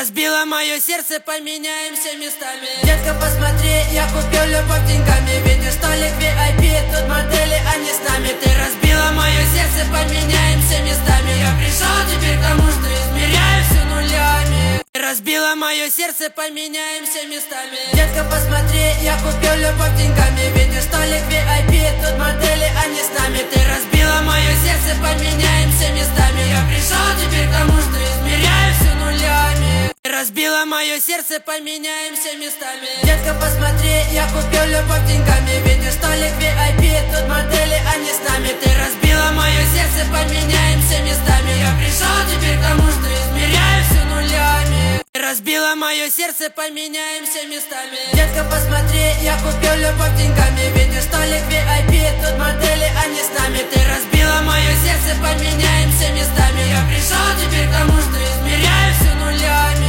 разбила мое сердце, поменяемся местами. Детка, посмотри, я купил любовь деньгами. Видишь, столик VIP, тут модели, они с нами. Ты разбила мое сердце, поменяемся местами. Я пришел теперь к тому, что измеряю все нулями. Ты разбила мое сердце, поменяемся местами. Детка, посмотри, я купил любовь деньгами. Видишь, столик VIP, тут модели, они с нами. Ты разбила мое сердце, поменяемся местами. Я пришел теперь к тому, что измеряю все нулями. Ты разбила мое сердце, поменяемся местами. Детка, посмотри, я купил любовь деньгами. Видишь, столик VIP, тут модели, они с нами. Ты разбила мое сердце, поменяемся местами. Я пришел теперь к тому, что измеряю все нулями. Ты разбила мое сердце, поменяемся местами. Детка, посмотри, я купил любовь деньгами. Видишь, столик VIP, тут модели, они с нами. Ты разбила мое сердце, поменяемся местами. Я пришел теперь к тому, что измеряю все нулями.